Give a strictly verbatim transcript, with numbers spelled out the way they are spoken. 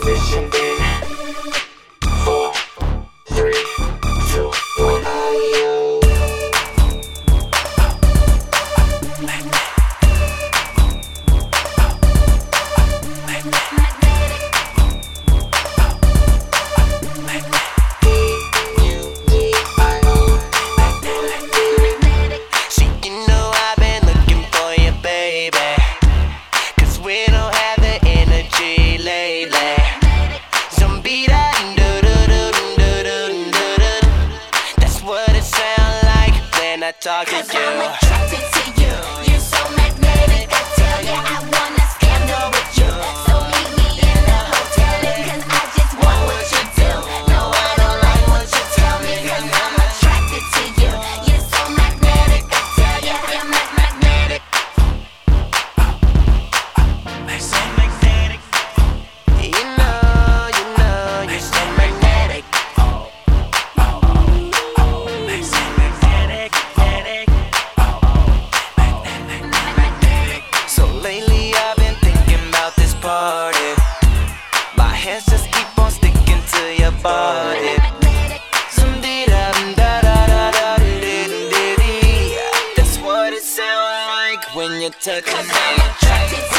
position in four, three, two, one. Talking to you, I'm attracted to you. You're so magnetic. I tell you, I wanna scandal with you. So meet me in the hotel, cause I just want what you do. No, I don't like what you tell me, cause I'm attracted to you. You're so magnetic. I tell you, you're mag magnetic. So magnetic. You know, you know, you're so magnetic. Lately I've been thinking about this party. My hands just keep on sticking to your body. Some dee da da da da da dee dee dee. That's what it sounds like when you're touching me.